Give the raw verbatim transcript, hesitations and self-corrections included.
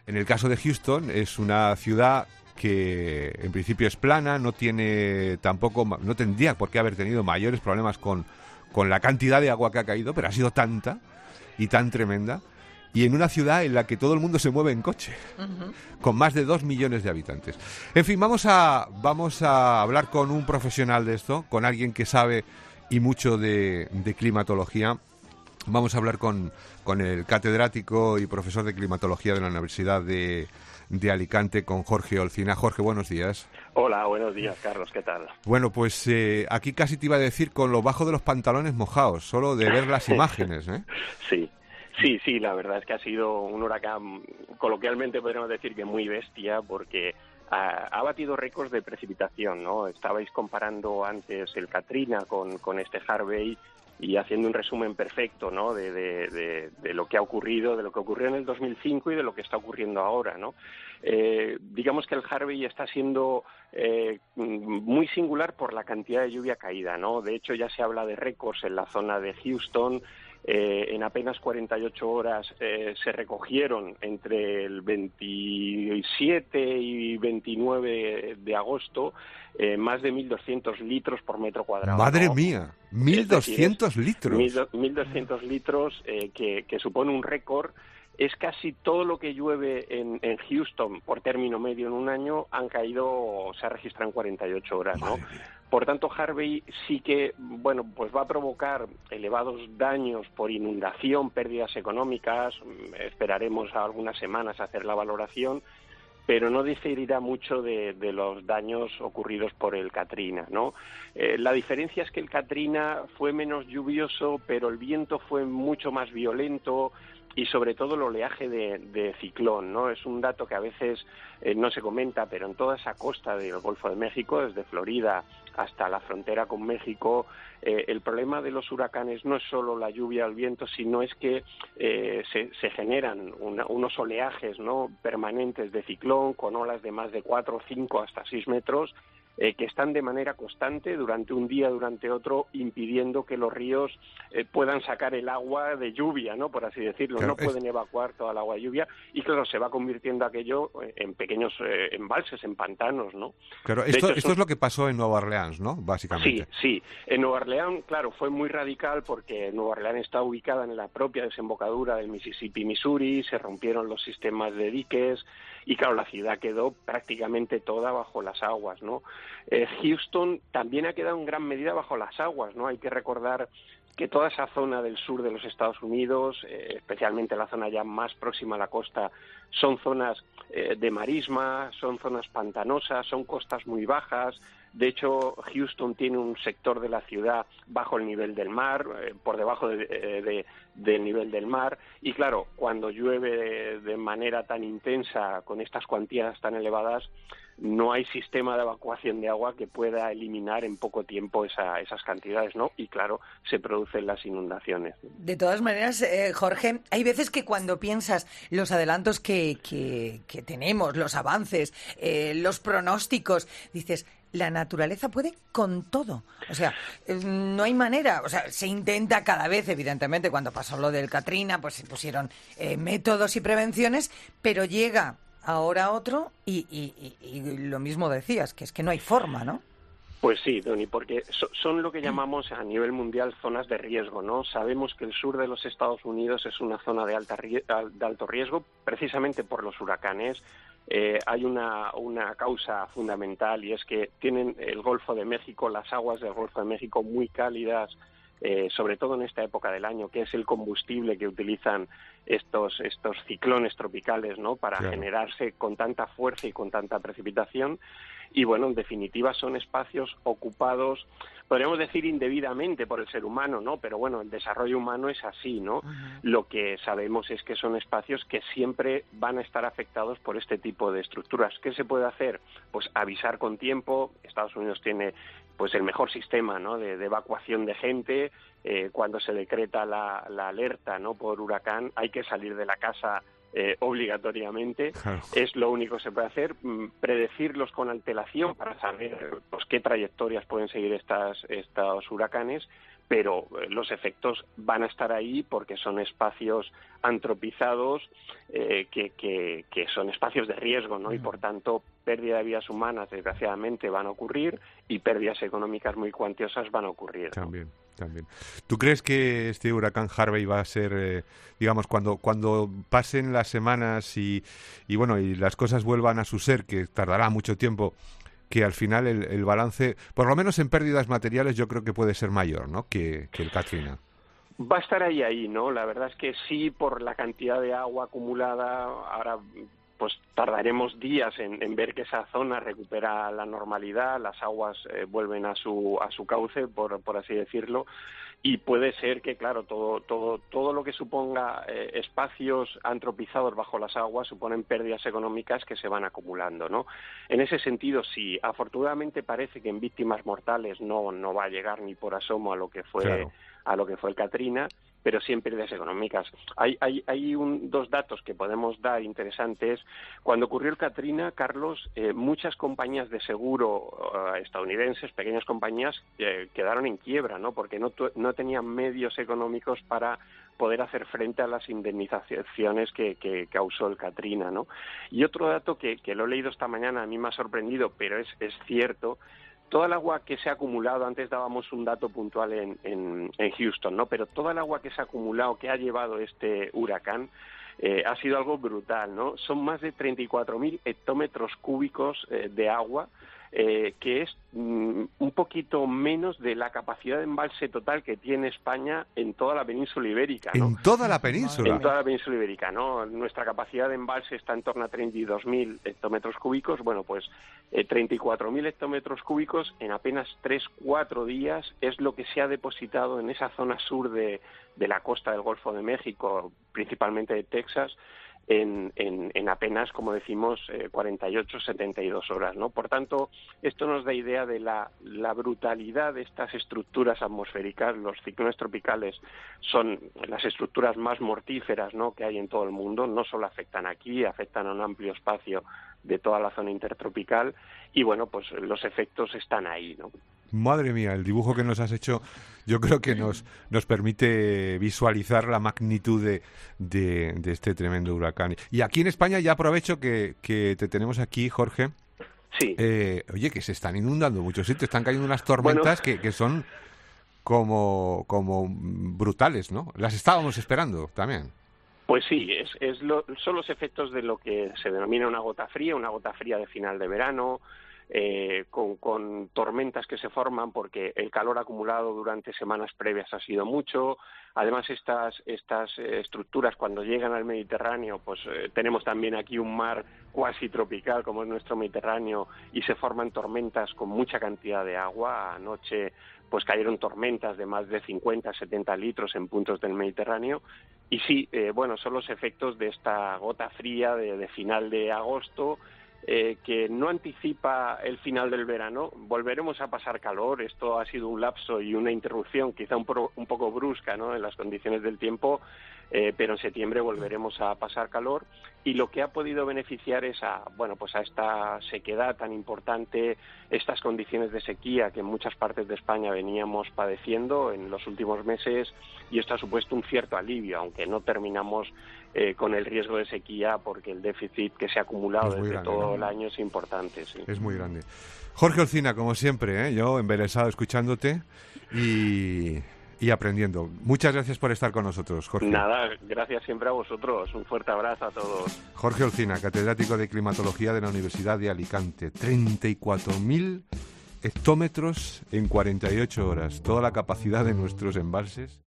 En el caso de Houston, es una ciudad que en principio es plana, no tiene tampoco, no tendría por qué haber tenido mayores problemas con, con la cantidad de agua que ha caído, pero ha sido tanta y tan tremenda, y en una ciudad en la que todo el mundo se mueve en coche, uh-huh. con más de dos millones de habitantes. En fin, vamos a, vamos a hablar con un profesional de esto, con alguien que sabe y mucho de, de climatología. Vamos a hablar con, con el catedrático y profesor de climatología de la Universidad de, de Alicante, con Jorge Olcina. Jorge, buenos días. Hola, buenos días, Carlos, ¿qué tal? Bueno, pues eh, aquí casi te iba a decir con lo bajo de los pantalones mojados, solo de ver las imágenes, ¿eh? Sí. Sí, sí, la verdad es que ha sido un huracán, coloquialmente podríamos decir que muy bestia, porque ha, ha batido récords de precipitación, ¿no? Estabais comparando antes el Katrina con, con este Harvey y haciendo un resumen perfecto, ¿no? De, de, de, de lo que ha ocurrido, de lo que ocurrió en el dos mil cinco y de lo que está ocurriendo ahora, ¿no? Eh, digamos que el Harvey está siendo eh, muy singular por la cantidad de lluvia caída, ¿no? De hecho, ya se habla de récords en la zona de Houston. Eh, en apenas cuarenta y ocho horas eh, se recogieron entre el veintisiete y veintinueve de agosto eh, más de mil doscientos litros por metro cuadrado. ¡Madre ¿no? mía! ¡mil doscientos litros! mil doscientos litros, eh, que, que supone un récord. Es casi todo lo que llueve en, en Houston por término medio en un año han caído, se ha registrado en cuarenta y ocho horas, ¿no? Por tanto, Harvey sí que, bueno, pues va a provocar elevados daños por inundación, pérdidas económicas. Esperaremos a algunas semanas a hacer la valoración, pero no diferirá mucho de, de los daños ocurridos por el Katrina, ¿no? Eh, la diferencia es que el Katrina fue menos lluvioso, pero el viento fue mucho más violento y sobre todo el oleaje de, de ciclón, ¿no? Es un dato que a veces eh, no se comenta, pero en toda esa costa del Golfo de México, desde Florida hasta la frontera con México, eh, el problema de los huracanes no es solo la lluvia o el viento, sino es que eh, se, se generan una, unos oleajes, ¿no?, permanentes de ciclón con olas de más de cuatro, cinco hasta seis metros, Eh, que están de manera constante durante un día, durante otro, impidiendo que los ríos eh, puedan sacar el agua de lluvia, ¿no?, por así decirlo. Claro, no pueden es... evacuar toda el agua de lluvia y, claro, se va convirtiendo aquello en pequeños eh, embalses, en pantanos, ¿no? Claro, esto, hecho, esto es, un... es lo que pasó en Nueva Orleans, ¿no?, básicamente. Sí, sí. En Nueva Orleans, claro, fue muy radical porque Nueva Orleans está ubicada en la propia desembocadura del Mississippi, Missouri, se rompieron los sistemas de diques y, claro, la ciudad quedó prácticamente toda bajo las aguas, ¿no? Eh, Houston también ha quedado en gran medida bajo las aguas, ¿no? Hay que recordar que toda esa zona del sur de los Estados Unidos, eh, especialmente la zona ya más próxima a la costa, son zonas eh, de marisma, son zonas pantanosas, son costas muy bajas. De hecho, Houston tiene un sector de la ciudad bajo el nivel del mar, eh, por debajo de, de, del nivel del mar, y claro, cuando llueve de, de manera tan intensa, con estas cuantías tan elevadas, no hay sistema de evacuación de agua que pueda eliminar en poco tiempo esa, esas cantidades, ¿no? Y claro, se producen las inundaciones. De todas maneras, eh, Jorge, hay veces que cuando piensas los adelantos que, que, que tenemos, los avances, eh, los pronósticos, dices, la naturaleza puede con todo. O sea, no hay manera. O sea, se intenta cada vez, evidentemente, cuando pasó lo del Katrina, pues se pusieron eh, métodos y prevenciones, pero llega ahora otro y, y, y, y lo mismo decías, que es que no hay forma, ¿no? Pues sí, Doni, porque so, son lo que llamamos a nivel mundial zonas de riesgo, ¿no? Sabemos que el sur de los Estados Unidos es una zona de, alta, de alto riesgo, precisamente por los huracanes. Eh, hay una, una causa fundamental y es que tienen el Golfo de México, las aguas del Golfo de México muy cálidas, eh, sobre todo en esta época del año, que es el combustible que utilizan estos, estos ciclones tropicales, ¿no?, para claro. generarse con tanta fuerza y con tanta precipitación. Y bueno, en definitiva son espacios ocupados, podríamos decir indebidamente por el ser humano, ¿no? Pero bueno, el desarrollo humano es así, ¿no? Uh-huh. Lo que sabemos es que son espacios que siempre van a estar afectados por este tipo de estructuras. ¿Qué se puede hacer? Pues avisar con tiempo. Estados Unidos tiene pues el mejor sistema, ¿no?, de, de evacuación de gente. Eh, cuando se decreta la, la alerta, ¿no?, por huracán, hay que salir de la casa Eh, obligatoriamente. Claro. Es lo único que se puede hacer, predecirlos con antelación para saber pues, qué trayectorias pueden seguir estas, estos huracanes, pero los efectos van a estar ahí porque son espacios antropizados eh, que, que, que son espacios de riesgo, ¿no? Y por tanto pérdida de vidas humanas desgraciadamente van a ocurrir y pérdidas económicas muy cuantiosas van a ocurrir, ¿no? También, también. ¿Tú crees que este huracán Harvey va a ser, eh, digamos, cuando cuando pasen las semanas y, y bueno y las cosas vuelvan a su ser, que tardará mucho tiempo, que al final el, el balance, por lo menos en pérdidas materiales, yo creo que puede ser mayor, ¿no?, que, que el Katrina? Va a estar ahí, ahí, ¿no? La verdad es que sí, por la cantidad de agua acumulada, ahora pues tardaremos días en, en ver que esa zona recupera la normalidad, las aguas eh, vuelven a su a su cauce, por, por así decirlo, y puede ser que, claro, todo todo todo lo que suponga eh, espacios antropizados bajo las aguas suponen pérdidas económicas que se van acumulando, ¿no? En ese sentido, sí, afortunadamente parece que en víctimas mortales no no va a llegar ni por asomo a lo que fue Claro. a lo que fue el Katrina, pero sí en pérdidas económicas. Hay, hay, hay un, dos datos que podemos dar interesantes. Cuando ocurrió el Katrina, Carlos, eh, muchas compañías de seguro eh, estadounidenses, pequeñas compañías, eh, quedaron en quiebra, ¿no? Porque no, tu, no tenían medios económicos para poder hacer frente a las indemnizaciones que, que causó el Katrina, ¿no? Y otro dato que, que lo he leído esta mañana, a mí me ha sorprendido, pero es, es cierto. Toda el agua que se ha acumulado, antes dábamos un dato puntual en, en, en Houston, ¿no? Pero toda el agua que se ha acumulado, que ha llevado este huracán, eh, ha sido algo brutal, ¿no? Son más de treinta y cuatro mil hectómetros cúbicos eh, de agua, eh, que es mm, un poquito menos de la capacidad de embalse total que tiene España en toda la península ibérica, ¿no? En toda la península. En toda la península ibérica, ¿no? Nuestra capacidad de embalse está en torno a treinta y dos mil hectómetros cúbicos. Bueno, pues eh, treinta y cuatro mil hectómetros cúbicos en apenas tres cuatro días es lo que se ha depositado en esa zona sur de, de la costa del Golfo de México, principalmente de Texas, En, en, en apenas, como decimos, eh, cuarenta y ocho, setenta y dos horas, ¿no? Por tanto, esto nos da idea de la, la brutalidad de estas estructuras atmosféricas. Los ciclones tropicales son las estructuras más mortíferas, ¿no?, que hay en todo el mundo. No solo afectan aquí, afectan a un amplio espacio de toda la zona intertropical y, bueno, pues los efectos están ahí, ¿no? Madre mía, el dibujo que nos has hecho yo creo que nos nos permite visualizar la magnitud de, de, de este tremendo huracán. Y aquí en España, ya aprovecho que, que te tenemos aquí, Jorge. Sí. Eh, oye, que se están inundando muchos sitios, están cayendo unas tormentas bueno, que, que son como, como brutales, ¿no? Las estábamos esperando también. Pues sí, es, es lo, son los efectos de lo que se denomina una gota fría, una gota fría de final de verano, eh, con, con tormentas que se forman porque el calor acumulado durante semanas previas ha sido mucho. Además, estas, estas eh, estructuras, cuando llegan al Mediterráneo, pues eh, tenemos también aquí un mar cuasi tropical, como es nuestro Mediterráneo, y se forman tormentas con mucha cantidad de agua. Anoche pues cayeron tormentas de más de cincuenta, setenta litros en puntos del Mediterráneo. Y sí, eh, bueno, son los efectos de esta gota fría de, de final de agosto, eh, que no anticipa el final del verano. Volveremos a pasar calor. Esto ha sido un lapso y una interrupción quizá un, pro, un poco brusca, ¿no?, en las condiciones del tiempo, eh, pero en septiembre volveremos a pasar calor. Y lo que ha podido beneficiar es a, bueno, pues a esta sequedad tan importante, estas condiciones de sequía que en muchas partes de España veníamos padeciendo en los últimos meses, y esto ha supuesto un cierto alivio, aunque no terminamos eh, con el riesgo de sequía, porque el déficit que se ha acumulado desde grande, todo ¿no? el año es importante. Sí. Es muy grande. Jorge Olcina, como siempre, ¿eh? Yo embelesado escuchándote y... y aprendiendo. Muchas gracias por estar con nosotros, Jorge. Nada, gracias siempre a vosotros. Un fuerte abrazo a todos. Jorge Olcina, catedrático de Climatología de la Universidad de Alicante. treinta y cuatro mil hectómetros en cuarenta y ocho horas. Toda la capacidad de nuestros embalses.